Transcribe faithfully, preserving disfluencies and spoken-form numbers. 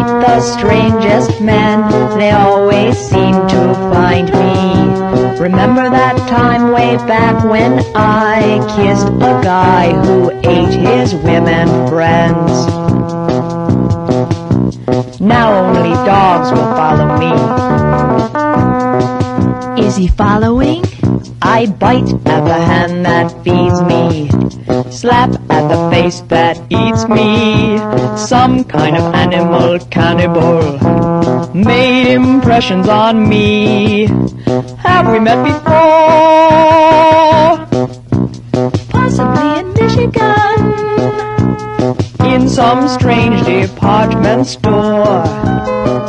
meet the strangest men, they always seem to find me. Remember that time way back when I kissed a guy who ate his women friends? Now only dogs will follow me. Is he following? I bite at the hand that feeds me, slap at the face that eats me. Some kind of animal cannibal made impressions on me. Have we met before? Possibly in Michigan, in some strange department store.